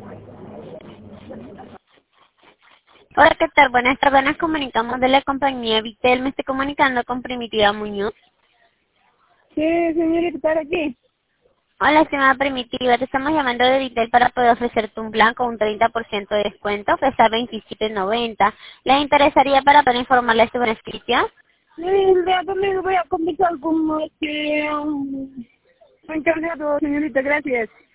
Hola, ¿qué tal? Buenas tardes, nos comunicamos de la compañía Vitel. Me estoy comunicando con Primitiva Muñoz. Sí, señorita, ¿está aquí? Hola, estimada Primitiva, te estamos llamando de Vitel para poder ofrecerte un plan con un 30% de descuento, ofrecer 27.90. ¿Le interesaría para poder informarle sobre la inscripción? Sí, el día domingo voy a conversar con este encargado, señorita, gracias.